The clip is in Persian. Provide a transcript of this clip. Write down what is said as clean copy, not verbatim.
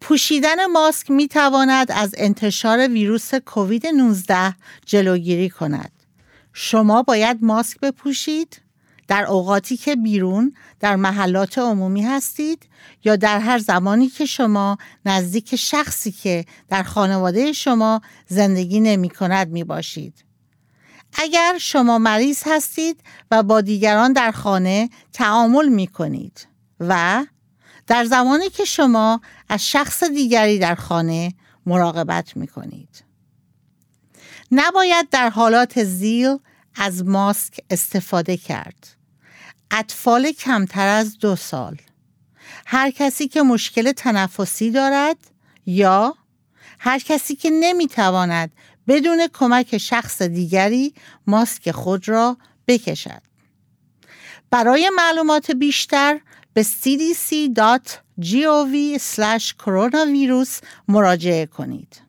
پوشیدن ماسک می تواند از انتشار ویروس کووید 19 جلوگیری کند. شما باید ماسک بپوشید در اوقاتی که بیرون در محلات عمومی هستید یا در هر زمانی که شما نزدیک شخصی که در خانواده شما زندگی نمی کند می باشید. اگر شما مریض هستید و با دیگران در خانه تعامل می کنید و در زمانی که شما از شخص دیگری در خانه مراقبت می کنید. نباید در حالات ذیل از ماسک استفاده کرد. اطفال کمتر از 2 سال، هر کسی که مشکل تنفسی دارد یا هر کسی که نمیتواند بدون کمک شخص دیگری ماسک خود را بکشد. برای معلومات بیشتر به cdc.gov/coronavirus مراجعه کنید.